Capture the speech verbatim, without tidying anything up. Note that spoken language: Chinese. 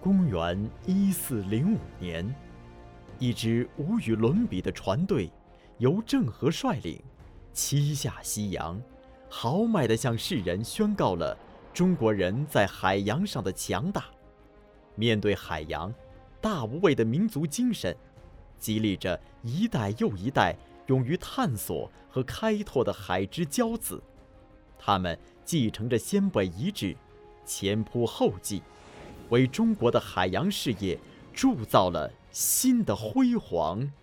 公元一四零五年，一支无与伦比的船队由郑和率领，七下西洋，豪迈地向世人宣告了中国人在海洋上的强大。面对海洋，大无畏的民族精神，激励着一代又一代勇于探索和开拓的海之骄子。他们继承着先辈遗志，前仆后继，为中国的海洋事业铸造了新的辉煌。